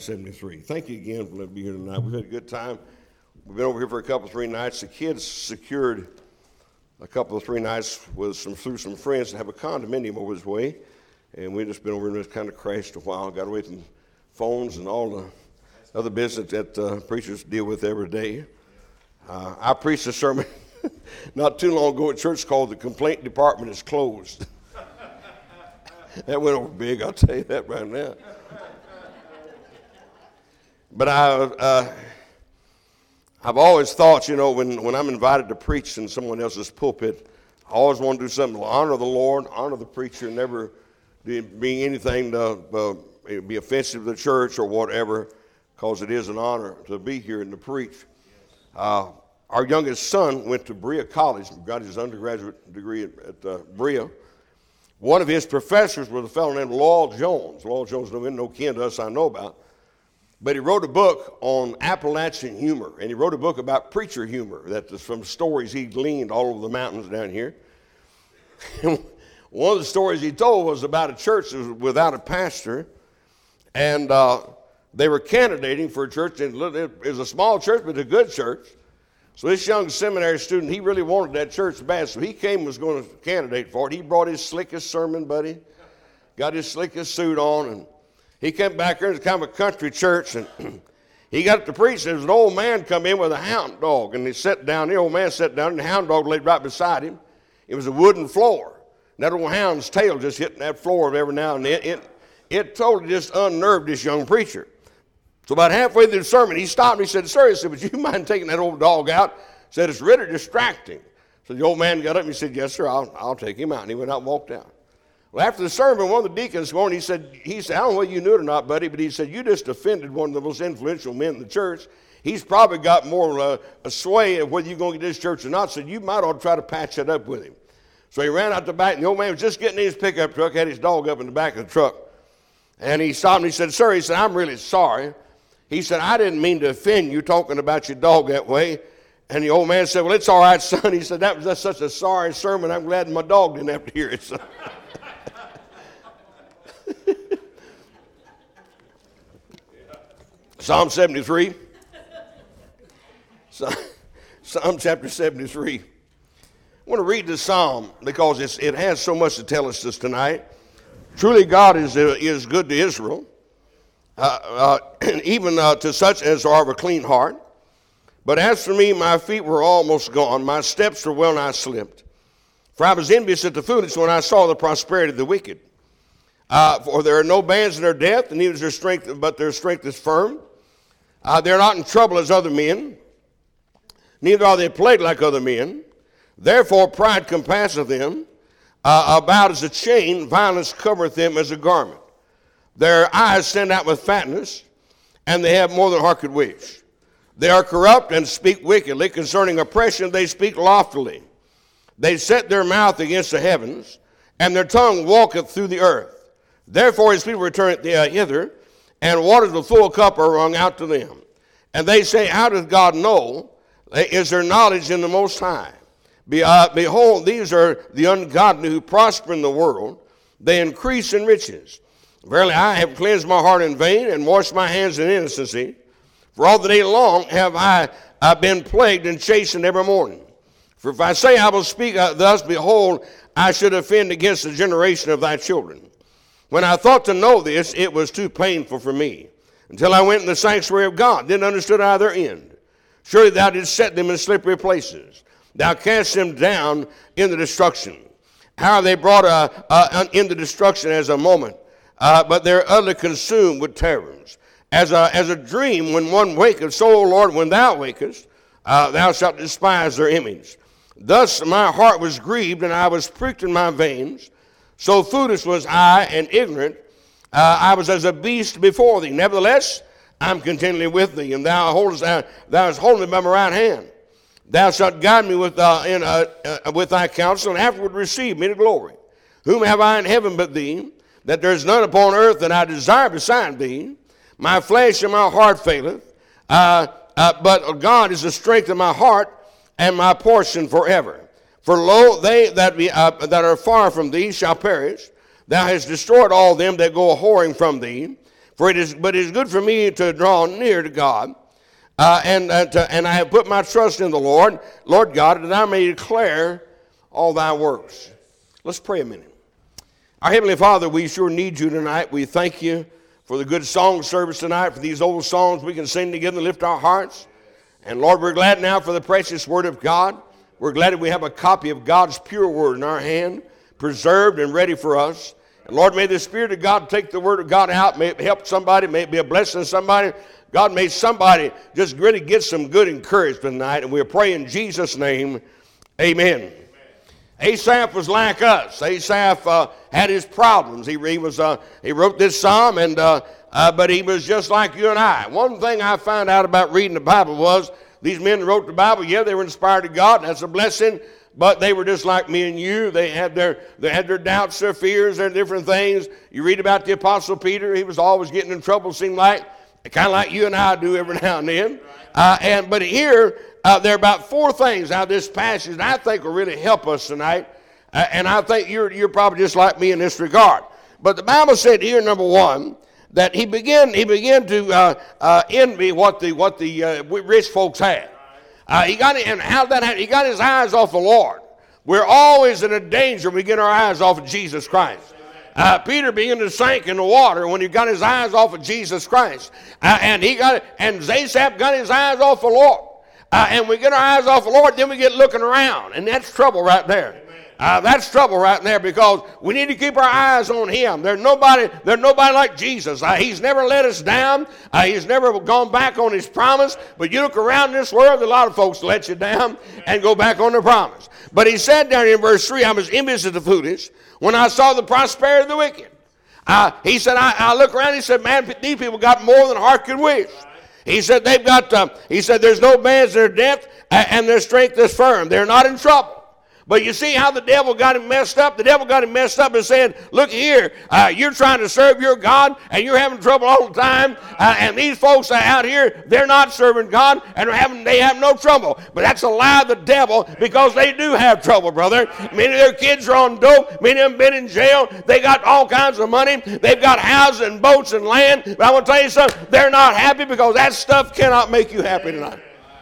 73. Thank you again for letting me be here tonight. We've had a good time. We've been over here for a couple, 3 nights. The kids secured a couple of 3 nights through some friends to have a condominium over his way. And we've just been over and just kind of crashed a while, got away from phones and all the other business that preachers deal with every day. I preached a sermon not too long ago at church called "The Complaint Department is Closed." That went over big, I'll tell you that right now. But I've always thought, when I'm invited to preach in someone else's pulpit, I always want to do something to honor the Lord, honor the preacher, never being anything to be offensive to the church or whatever, because it is an honor to be here and to preach. Our youngest son went to Berea College, got his undergraduate degree at Berea. One of his professors was a fellow named Lowell Jones. Lowell Jones, no kin to us I know about. But he wrote a book on Appalachian humor, and he wrote a book about preacher humor that was from stories he gleaned all over the mountains down here. One of the stories he told was about a church that was without a pastor, and they were candidating for a church. And it was a small church, but a good church. So this young seminary student, he really wanted that church bad, so he came and was going to candidate for it. He brought his slickest sermon buddy, got his slickest suit on, and he came back there. It was kind of a country church, and he got to preach. There was an old man come in with a hound dog, and he sat down. The old man sat down, and the hound dog laid right beside him. It was a wooden floor. And that old hound's tail just hitting that floor every now and then. It totally just unnerved this young preacher. So about halfway through the sermon, he stopped and he said, "Sir," he said, "would you mind taking that old dog out?" He said, "It's really distracting." So the old man got up and he said, "Yes, sir, I'll take him out." And he went out and walked out. Well, after the sermon, one of the deacons going, he said, "I don't know whether you knew it or not, buddy, but he said, you just offended one of the most influential men in the church. He's probably got more a sway of whether you're going to get this church or not, so you might ought to try to patch it up with him." So he ran out the back, and the old man was just getting in his pickup truck, had his dog up in the back of the truck. And he stopped and he said, "Sir," he said, "I'm really sorry." He said, "I didn't mean to offend you talking about your dog that way." And the old man said, "Well, it's all right, son." He said, "That was just such a sorry sermon. I'm glad my dog didn't have to hear it." So. Psalm 73. Psalm chapter 73. I want to read this psalm because it has so much to tell us this tonight. Truly God is good to Israel, even to such as are of a clean heart. But as for me, my feet were almost gone. My steps were well nigh slipped. For I was envious at the foolish when I saw the prosperity of the wicked. For there are no bands in their death, and neither is their strength, but their strength is firm. They're not in trouble as other men, neither are they plagued like other men. Therefore pride compasseth them about as a chain, violence covereth them as a garment. Their eyes stand out with fatness, and they have more than heart could wish. They are corrupt and speak wickedly. Concerning oppression they speak loftily. They set their mouth against the heavens, and their tongue walketh through the earth. Therefore his people return hither, and waters of full cup are wrung out to them. And they say, "How doth God know? Is there knowledge in the Most High?" Behold, these are the ungodly who prosper in the world. They increase in riches. Verily I have cleansed my heart in vain, and washed my hands in innocency. For all the day long have I been plagued and chastened every morning. For if I say I will speak thus, behold, I should offend against the generation of thy children. When I thought to know this, it was too painful for me, until I went in the sanctuary of God, then understood I their end. Surely thou didst set them in slippery places. Thou cast them down into destruction. How are they brought into destruction as a moment? But they're utterly consumed with terrors. As a dream when one waketh, so, O Lord, when thou wakest, thou shalt despise their image. Thus my heart was grieved, and I was pricked in my veins. So foolish was I and ignorant. I was as a beast before thee. Nevertheless, I'm continually with thee, and thou hast holding me by my right hand. Thou shalt guide me with thy counsel, and afterward receive me to glory. Whom have I in heaven but thee? That there is none upon earth that I desire beside thee. My flesh and my heart faileth, but God is the strength of my heart and my portion forever. For lo, they that are far from thee shall perish. Thou hast destroyed all them that go a whoring from thee. but it is good for me to draw near to God, and I have put my trust in the Lord God, that I may declare all thy works. Let's pray a minute. Our Heavenly Father, we sure need you tonight. We thank you for the good song service tonight, for these old songs we can sing together and lift our hearts. And Lord, we're glad now for the precious word of God. We're glad that we have a copy of God's pure word in our hand, preserved and ready for us. And Lord, may the Spirit of God take the word of God out. May it help somebody. May it be a blessing to somebody. God, may somebody just really get some good encouragement tonight. And we'll pray in Jesus' name. Amen. Asaph was like us. Asaph had his problems. He wrote this psalm, but he was just like you and I. One thing I found out about reading the Bible was these men who wrote the Bible, yeah, they were inspired of God, and that's a blessing, but they were just like me and you. They had their doubts, their fears, their different things. You read about the Apostle Peter. He was always getting in trouble, seemed like, kind of like you and I do every now and then. But here, there are about four things out of this passage that I think will really help us tonight. And I think you're probably just like me in this regard. But the Bible said here, number one, that he began to envy what the rich folks had. He got his eyes off the Lord. We're always in a danger when we get our eyes off of Jesus Christ. Peter began to sink in the water when he got his eyes off of Jesus Christ. And Asaph got his eyes off the Lord. And we get our eyes off the Lord, then we get looking around. And that's trouble right there. That's trouble right there, because we need to keep our eyes on him. There's nobody like Jesus. He's never let us down. He's never gone back on his promise. But you look around this world, a lot of folks let you down and go back on their promise. But he said down in verse 3, I was envious of the foolish when I saw the prosperity of the wicked. He said, I look around, he said, man, these people got more than heart could wish. He said, there's no bands in their depth, and their strength is firm. They're not in trouble. But you see how the devil got him messed up? The devil got him messed up and said, look here, you're trying to serve your God, and you're having trouble all the time. And these folks out here, they're not serving God, and they have no trouble. But that's a lie of the devil, because they do have trouble, brother. Many of their kids are on dope. Many of them been in jail. They got all kinds of money. They've got houses and boats and land. But I want to tell you something, they're not happy, because that stuff cannot make you happy tonight.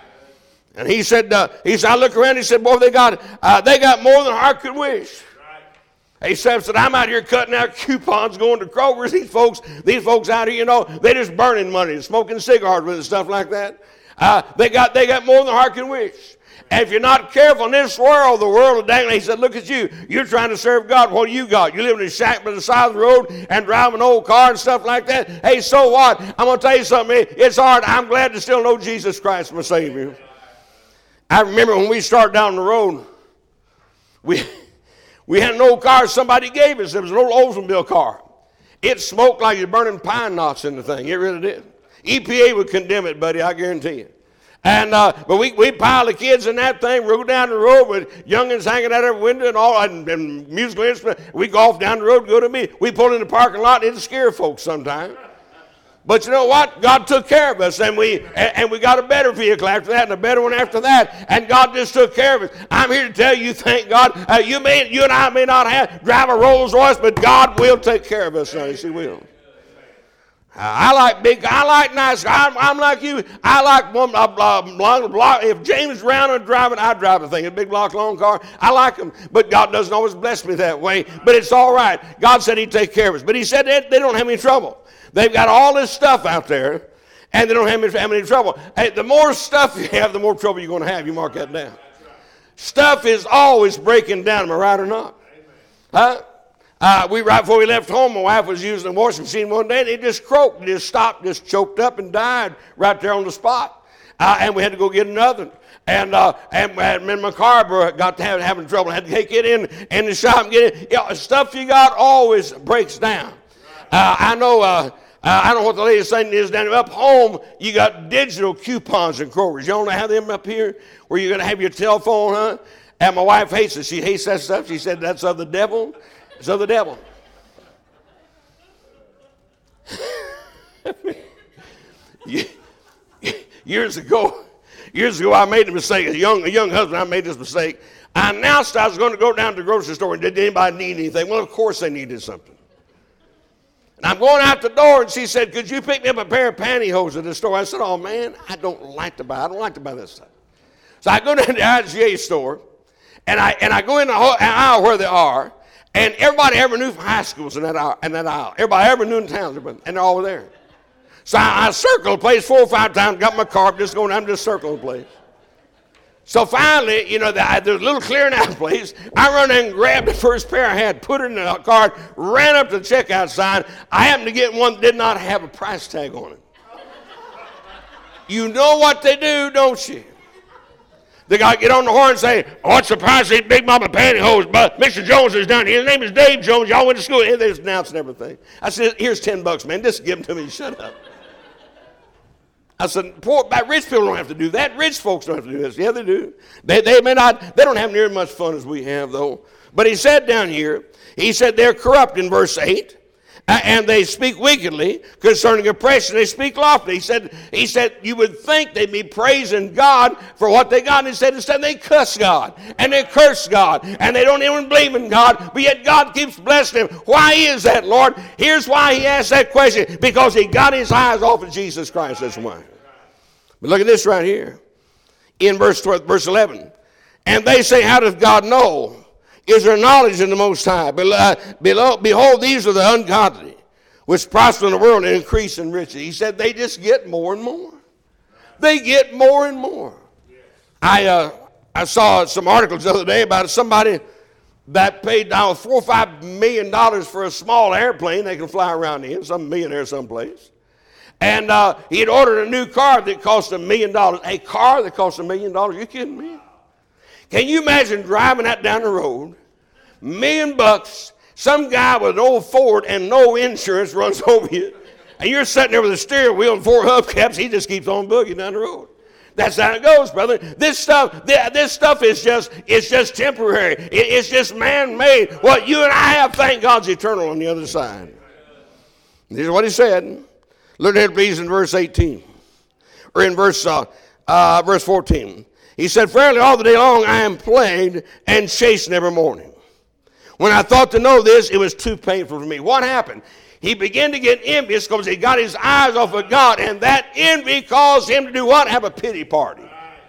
And he said, I look around, he said, boy, they got more than heart could wish. Right. Asaph said, I'm out here cutting out coupons, going to Kroger's. These folks out here, they just burning money, smoking cigars with it and stuff like that. They got more than heart can wish. And if you're not careful in this world, the world will dang. He said, look at you. You're trying to serve God. What do you got? You live in a shack by the side of the road and drive an old car and stuff like that. Hey, so what? I'm going to tell you something. It's hard. I'm glad to still know Jesus Christ, my Savior. I remember when we started down the road, we had an old car somebody gave us. It was an old Oldsmobile car. It smoked like you're burning pine knots in the thing. It really did. EPA would condemn it, buddy, I guarantee you. And but we piled the kids in that thing, rode down the road with youngins hanging out every window and all, and musical instruments. We go off down the road, go to me. We pull in the parking lot, and it'd scare folks sometimes. But you know what? God took care of us, and we got a better vehicle after that, and a better one after that, and God just took care of us. I'm here to tell you, thank God. You and I may not drive a Rolls Royce, but God will take care of us. Yes, He will. I like nice. I'm like you. I like one long block. If James Brown is driving, I drive a thing, a big block long car. I like them, but God doesn't always bless me that way. But it's all right. God said He'd take care of us. But He said they don't have any trouble. They've got all this stuff out there, and they don't have any trouble. Hey, the more stuff you have, the more trouble you're going to have. You mark that down. Stuff is always breaking down. Am I right or not? Huh? Right before we left home, my wife was using the washing machine one day, and it just croaked, just stopped, just choked up and died right there on the spot. And we had to go get another. And my car got to having trouble. I had to take it in the shop and get it. Yeah, stuff you got always breaks down. I know what the latest thing is down up home. You got digital coupons and Kroger's. You don't have them up here where you're going to have your telephone, huh? And my wife hates it. She hates that stuff. She said that's of the devil. It's of the devil. Years ago, I made a mistake. As a young husband, I made this mistake. I announced I was going to go down to the grocery store, and did anybody need anything? Well, of course they needed something. And I'm going out the door, and she said, could you pick me up a pair of pantyhose at the store? I said, oh, man, I don't like to buy this stuff. So I go down to the IGA store, and I go in the aisle where they are, and everybody I ever knew from high school was in that aisle. Everybody I ever knew in town, and they're all there. So I circled the place 4 or 5 times, got my car, just going, I'm just circling the place. So finally, there's a little clearing out place. I run in and grabbed the first pair I had, put it in the cart, ran up to the checkout sign. I happened to get one that did not have a price tag on it. You know what they do, don't you? They got to get on the horn and say, what's the price of these Big Mama pantyhose? But Mr. Jones is down here. His name is Dave Jones. Y'all went to school. And they just announced everything. I said, here's $10, man. Just give them to me. Shut up. I said, rich people don't have to do that. Rich folks don't have to do this. Yeah, they do. They don't have near as much fun as we have, though. But he said down here, he said they're corrupt in verse 8, and they speak wickedly concerning oppression. They speak loftily. He said you would think they'd be praising God for what they got. And he said instead they cuss God, and they curse God, and they don't even believe in God, but yet God keeps blessing them. Why is that, Lord? Here's why he asked that question. Because he got his eyes off of Jesus Christ. That's why. But look at this right here. In verse 11. And they say, how does God know? Is there knowledge in the Most High? Behold, these are the ungodly, which prosper in the world and increase in riches. He said they just get more and more. They get more and more. I saw some articles the other day about somebody that paid down $4 or $5 million for a small airplane they can fly around in, some millionaire someplace. And he had ordered a new car that cost $1 million. A car that cost $1 million? You kidding me? Can you imagine driving that down the road, $1 million, some guy with an old Ford and no insurance runs over you, and you're sitting there with a steering wheel and 4 hubcaps, he just keeps on boogieing down the road. That's how it goes, brother. This stuff is just temporary. It's just man-made. What you and I have, thank God's eternal on the other side. This is what he said. Look at it, please, in verse 18, or in verse 14. He said, fairly all the day long I am plagued and chastened every morning. When I thought to know this, it was too painful for me. What happened? He began to get envious because he got his eyes off of God, and that envy caused him to do what? Have a pity party.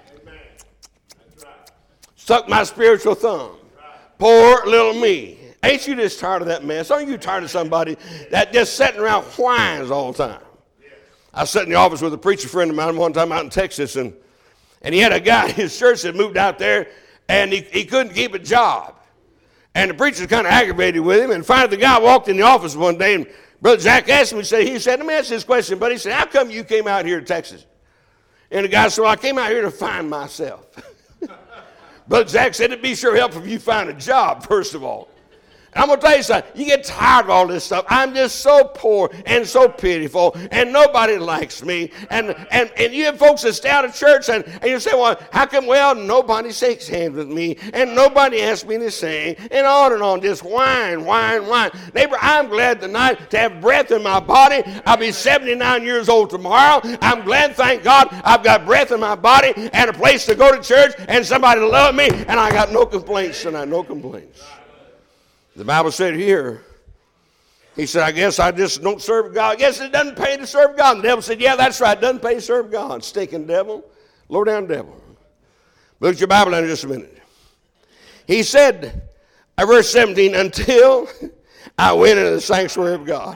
Suck my spiritual thumb. Poor little me. Ain't you just tired of that mess? Aren't you tired of somebody that just sitting around whines all the time? I sat in the office with a preacher friend of mine one time out in Texas, and he had a guy in his church that moved out there, and he couldn't keep a job. And the preacher was kind of aggravated with him, and finally the guy walked in the office one day, and Brother Jack asked him, he said, let me ask you this question, buddy. He said, how come you came out here to Texas? And the guy said, well, I came out here to find myself. Brother Jack said, it'd be sure helpful if you find a job, first of all. And I'm going to tell you something. You get tired of all this stuff. I'm just so poor and so pitiful, and nobody likes me. And you have folks that stay out of church, and you say, well, how come? Well, nobody shakes hands with me, and nobody asks me to sing, and on. Just whine. Neighbor, I'm glad tonight to have breath in my body. I'll be 79 years old tomorrow. I'm glad, thank God, I've got breath in my body and a place to go to church and somebody to love me, and I got no complaints tonight, no complaints. The Bible said here, he said, I guess I just don't serve God. I guess it doesn't pay to serve God. And the devil said, yeah, that's right. It doesn't pay to serve God. Stinking devil, low down devil. Look at your Bible in just a minute. He said, verse 17, until I went into the sanctuary of God.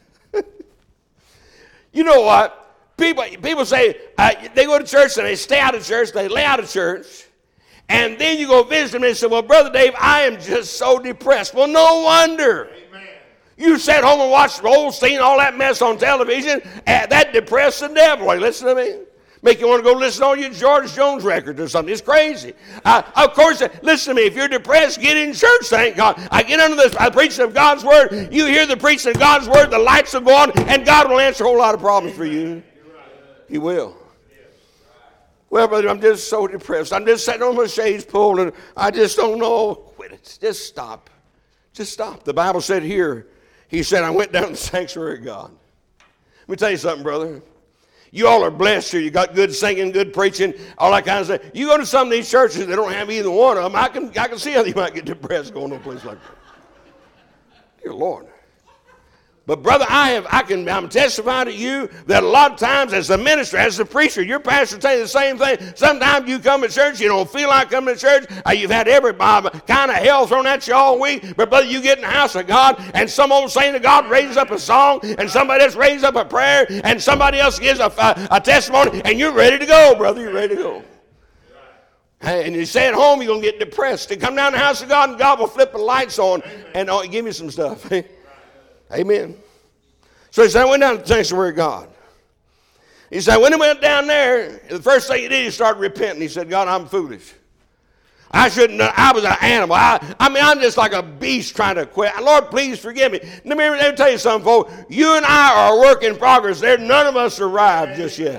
You know what? People say, they go to church and they stay out of church, they lay out of church. And then you go visit them and they say, well, Brother Dave, I am just so depressed. Well, no wonder. Amen. You sat home and watched Osteen, all that mess on television. That depressed the devil. Hey, listen to me. Make you want to go listen to all your George Jones records or something. It's crazy. Of course, listen to me. If you're depressed, get in church, thank God. I get under the preaching of God's word. You hear the preaching of God's word, the lights will go on, and God will answer a whole lot of problems for you. He will. Well, brother, I'm just so depressed. I'm just sitting on my shades pulled, and I just don't know. Quit it. Just stop. Just stop. The Bible said here, he said, I went down to the sanctuary of God. Let me tell you something, brother. You all are blessed here. You got good singing, good preaching, all that kind of stuff. You go to some of these churches that don't have either one of them, I can see how you might get depressed going to a place like that. Dear Lord. But brother, I'm testifying to you that a lot of times as a minister, as a preacher, your pastor tell you the same thing. Sometimes you come to church, you don't feel like coming to church. You've had every kind of hell thrown at you all week. But brother, you get in the house of God, and some old saint of God raises up a song, and somebody else raises up a prayer, and somebody else gives a testimony, and you're ready to go, brother. You're ready to go. And you stay at home, you're going to get depressed. You come down to the house of God, and God will flip the lights on and give you some stuff. Amen. So he said, I went down to the sanctuary of God. He said, when he went down there, the first thing he did, he started repenting. He said, God, I'm foolish. I shouldn't have, I was an animal. I'm just like a beast trying to quit. Lord, please forgive me. Let me tell you something, folks. You and I are a work in progress. None of us arrived just yet.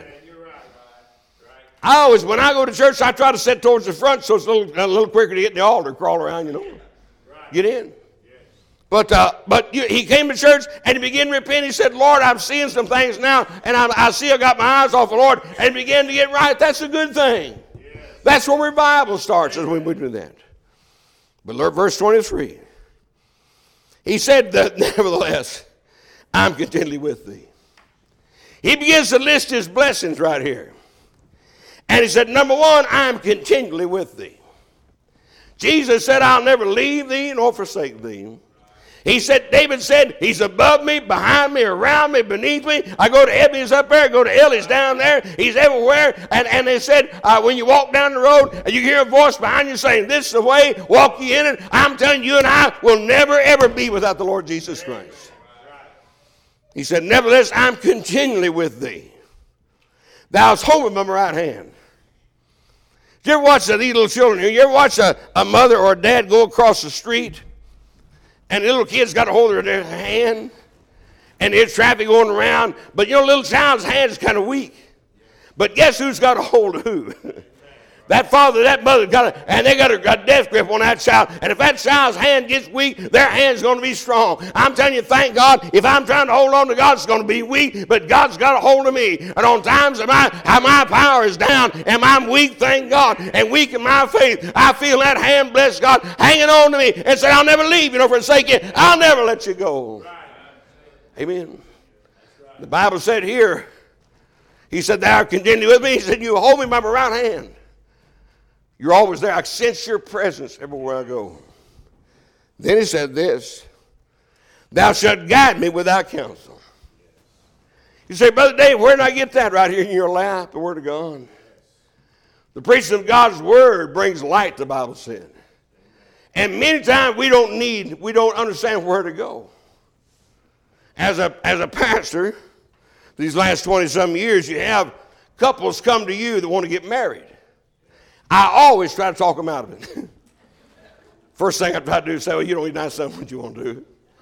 When I go to church, I try to sit towards the front so it's a little quicker to get in the altar, crawl around, Get in. But he came to church and he began to repent. He said, Lord, I'm seeing some things now, and I see I got my eyes off the Lord, and began to get right. That's a good thing. Yes. That's where revival starts, as we do that. But look, verse 23. He said, nevertheless, I'm continually with thee. He begins to list his blessings right here. And he said, number one, I'm continually with thee. Jesus said, I'll never leave thee nor forsake thee. He said, David said, he's above me, behind me, around me, beneath me. I go to heaven, he's up there. I go to hell, he's down there. He's everywhere. And they said, when you walk down the road, and you hear a voice behind you saying, this is the way, walk ye in it. I'm telling you, and I will never, ever be without the Lord Jesus Christ. He said, nevertheless, I'm continually with thee. Thou hast holding by my right hand. Did you ever watch these little children here? You ever watch a mother or a dad go across the street, and the little kid's got a hold of their hand, and there's traffic going around, but little child's hand is kind of weak. But guess who's got a hold of who? That father, that mother and they got a death grip on that child. And if that child's hand gets weak, their hand's going to be strong. I'm telling you, thank God, if I'm trying to hold on to God, it's going to be weak, but God's got a hold of me. And on times that my power is down and I'm weak, thank God, and weak in my faith, I feel that hand, bless God, hanging on to me and say, I'll never leave you nor forsake you. I'll never let you go. Amen. The Bible said here, he said, thou continue with me. He said, you hold me by my right hand. You're always there. I sense your presence everywhere I go. Then he said this, thou shalt guide me without counsel. You say, Brother Dave, where did I get that? Right here in your lap, the Word of God. The preaching of God's Word brings light, the Bible said. And many times we don't understand where to go. As a pastor, these last 20-some years, you have couples come to you that want to get married. I always try to talk them out of it. First thing I try to do is say, well, you don't need to know what you want to do.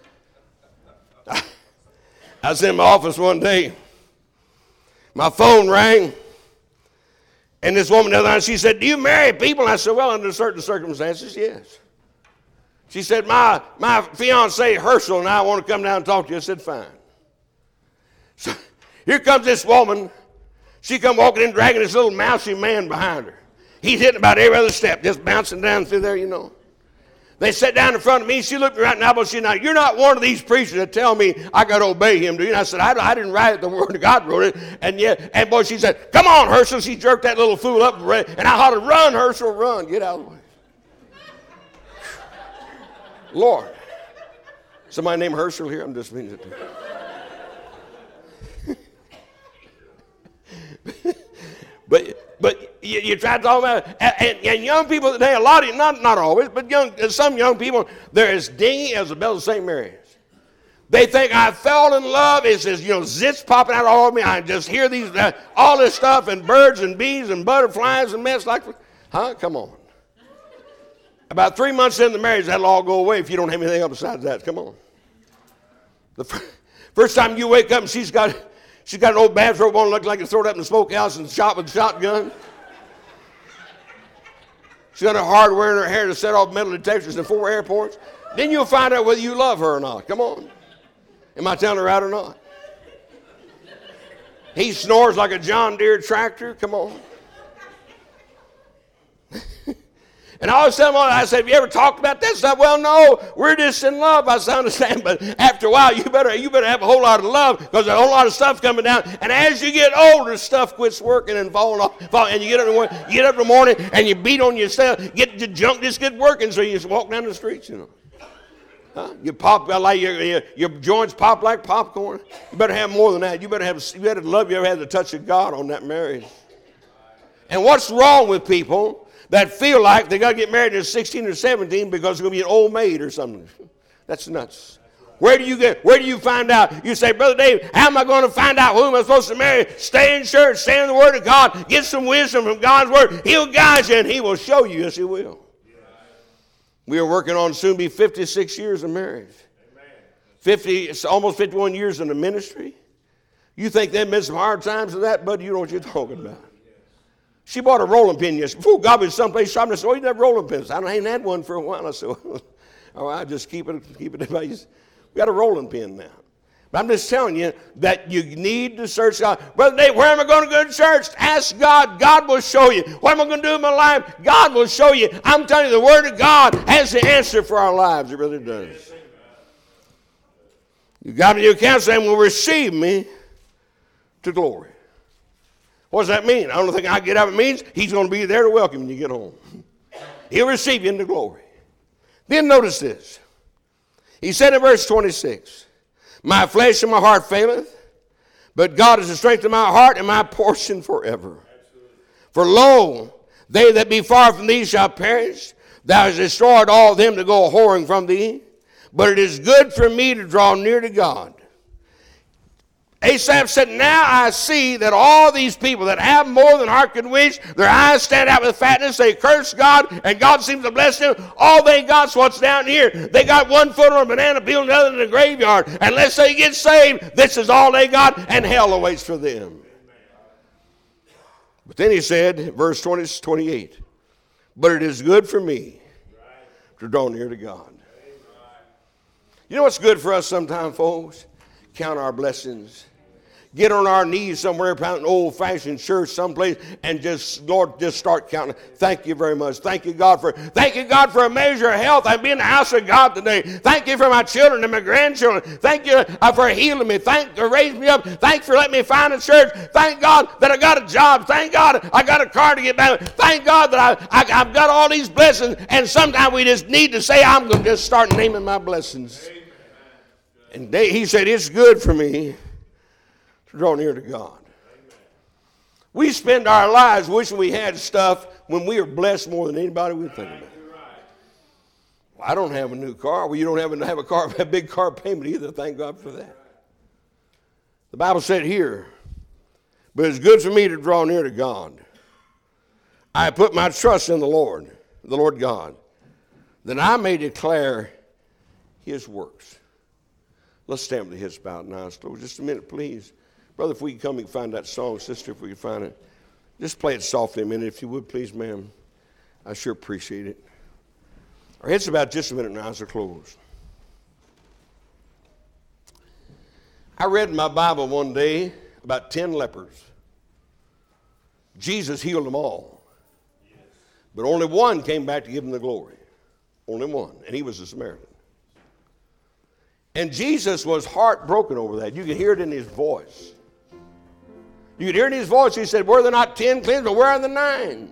I was in my office one day. My phone rang. And this woman the other night, she said, do you marry people? And I said, well, under certain circumstances, yes. She said, my fiancé, Herschel, and I want to come down and talk to you. I said, fine. So here comes this woman. She come walking in, dragging this little mousy man behind her. He's hitting about every other step, just bouncing down through there, They sat down in front of me. She looked me right in the elbow. She said, you're not one of these preachers that tell me I got to obey him, do you? And I said, I didn't write it. The Word of God wrote it. And boy, she said, come on, Herschel. She jerked that little fool up. And I hollered, run, Herschel, run. Get out of the way. Lord. Somebody named Herschel here? I'm just meaning it. But you try to talk about it. And young people today, a lot of you, not always, but some young people, they're as dingy as the bell of St. Mary's. They think I fell in love. It says, zits popping out all over me. I just hear all this stuff and birds and bees and butterflies and mess like that. Huh? Come on. About 3 months into the marriage, that'll all go away if you don't have anything else besides that. Come on. The first time you wake up and she's got an old bathrobe on, looking like it's thrown up in the smokehouse and shot with a shotgun. She's got her hardware in her hair to set off metal detectors in 4 airports. Then you'll find out whether you love her or not. Come on. Am I telling her right or not? He snores like a John Deere tractor. Come on. And I always tell them, I said, have you ever talked about that stuff? Well, no, we're just in love. I said, I understand, but after a while, you better have a whole lot of love because there's a whole lot of stuff coming down. And as you get older, stuff quits working and falling off. And you get up in the morning and you beat on yourself. Get the junk just get working, so you just walk down the streets, you know. Huh? You pop like your joints pop like popcorn. You better have more than that. You better love. You ever had the touch of God on that marriage? And what's wrong with people that feel like they got to get married at 16 or 17 because they're going to be an old maid or something? That's nuts. Where do you find out? You say, Brother Dave, how am I going to find out who am I supposed to marry? Stay in church, stay in the Word of God, get some wisdom from God's Word. He'll guide you and He will show you. Yes, He will. We are working on soon be 56 years of marriage. 50, almost 51 years in the ministry. You think they've been some hard times with that, buddy? You know what you're talking about. She bought a rolling pin yesterday. Before God was someplace shopping, I said, oh, you have rolling pins. I ain't had one for a while. I said, well, all right, just keep it. We got a rolling pin now. But I'm just telling you that you need to search God. Brother Dave, where am I going to go to church? Ask God. God will show you. What am I going to do in my life? God will show you. I'm telling you, the Word of God has the answer for our lives. It really does. You got to your counsel and will receive me to glory. What does that mean? I don't think I get out. It means He's going to be there to welcome you when you get home. He'll receive you into glory. Then notice this. He said in verse 26, my flesh and my heart faileth, but God is the strength of my heart and my portion forever. Absolutely. For lo, they that be far from thee shall perish. Thou hast destroyed all them that go whoring from thee. But it is good for me to draw near to God. Asaph said, now I see that all these people that have more than heart could wish, their eyes stand out with fatness, they curse God, and God seems to bless them. All they got's what's down here. They got one foot on a banana peel and the other in the graveyard. Unless they get saved, this is all they got, and hell awaits for them. But then he said, verse 28, but it is good for me to draw near to God. You know what's good for us sometimes, folks? Count our blessings. Get on our knees somewhere, about an old-fashioned church someplace, and just start counting. Thank you very much. Thank you, God, for a measure of health. I've been in the house of God today. Thank you for my children and my grandchildren. Thank you for healing me. Thank you for raising me up. Thank you for letting me find a church. Thank God that I got a job. Thank God I got a car to get back. Thank God that I've got all these blessings. And sometimes we just need to say, I'm going to just start naming my blessings. And he said, it's good for me to draw near to God. We spend our lives wishing we had stuff when we are blessed more than anybody we think about. Well, I don't have a new car. Well, you don't have a big car payment either. Thank God for that. The Bible said here, but it's good for me to draw near to God. I put my trust in the Lord God, that I may declare His works. Let's stand with the heads bowed and eyes closed. Just a minute, please. Brother, if we can come and find that song. Sister, if we can find it. Just play it softly a minute, if you would, please, ma'am. I sure appreciate it. Our heads about just a minute and eyes are closed. I read in my Bible one day about 10 lepers. Jesus healed them all. But only one came back to give him the glory. Only one. And he was a Samaritan. And Jesus was heartbroken over that. You could hear it in his voice. You could hear it in his voice. He said, were there not 10 cleansed, but where are the 9?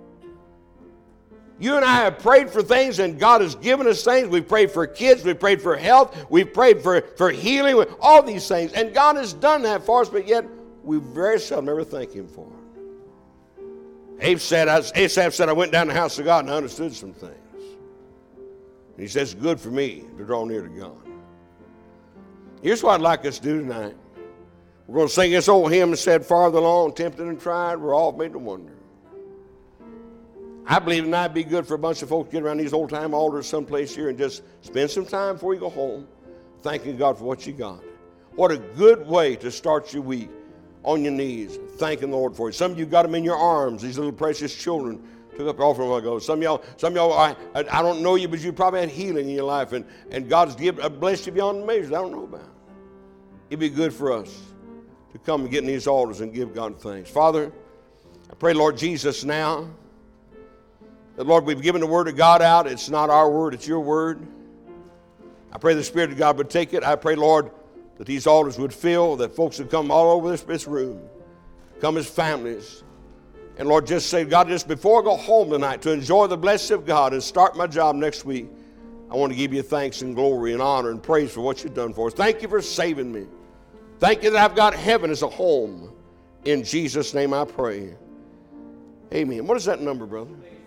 You and I have prayed for things, and God has given us things. We've prayed for kids. We've prayed for health. We've prayed for healing, all these things. And God has done that for us, but yet we very seldom ever thank him for it. Asaph said, I went down to the house of God and I understood some things. And he says, it's good for me to draw near to God. Here's what I'd like us to do tonight. We're going to sing this old hymn that said, farther along, tempted and tried, we're all made to wonder. I believe tonight would be good for a bunch of folks to get around these old-time altars someplace here and just spend some time before you go home thanking God for what you got. What a good way to start your week, on your knees, thanking the Lord for it. Some of you got them in your arms, these little precious children. Took up the offering a while ago. Some of y'all, I don't know you, but you probably had healing in your life, and God's blessed you beyond measure. I don't know about it. It'd be good for us to come and get in these altars and give God thanks. Father, I pray, Lord Jesus, now, That, Lord, we've given the word of God out. It's not our word, it's your word. I pray the Spirit of God would take it. I pray, Lord, that these altars would fill, that folks would come all over this room, come as families. And, Lord, just say, God, just before I go home tonight to enjoy the blessing of God and start my job next week, I want to give you thanks and glory and honor and praise for what you've done for us. Thank you for saving me. Thank you that I've got heaven as a home. In Jesus' name I pray. Amen. What is that number, brother?